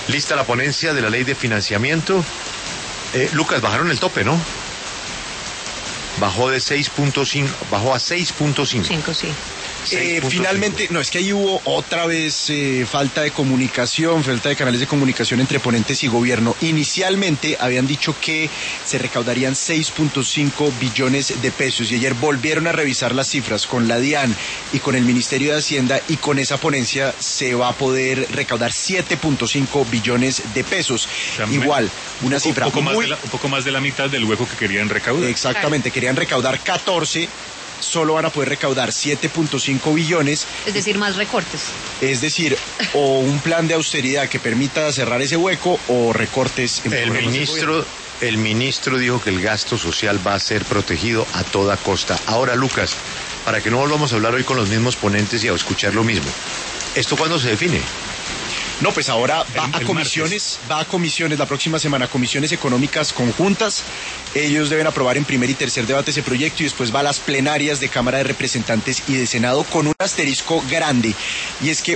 Lista la ponencia de la ley de financiamiento. Lucas, bajaron el tope, ¿no? Bajó de 6.5, bajó a 6.5. 5, sí. Finalmente, no, es que ahí hubo otra vez falta de comunicación, falta de canales de comunicación entre ponentes y gobierno. Inicialmente habían dicho que se recaudarían 6.5 billones de pesos y ayer volvieron a revisar las cifras con la DIAN y con el Ministerio de Hacienda, y con esa ponencia se va a poder recaudar 7.5 billones de pesos. O sea, igual, una cifra un poco más de la mitad del hueco que querían recaudar. Exactamente, querían recaudar 14. Solo van a poder recaudar 7.5 billones. Es decir, más recortes. Es decir, o un plan de austeridad que permita cerrar ese hueco o recortes en el ministro dijo que el gasto social va a ser protegido a toda costa. Ahora, Lucas, para que no volvamos a hablar hoy con los mismos ponentes y a escuchar lo mismo, ¿esto cuándo se define? No, pues ahora va a comisiones la próxima semana, comisiones económicas conjuntas. Ellos deben aprobar en primer y tercer debate ese proyecto y después va a las plenarias de Cámara de Representantes y de Senado con un asterisco grande. Y es que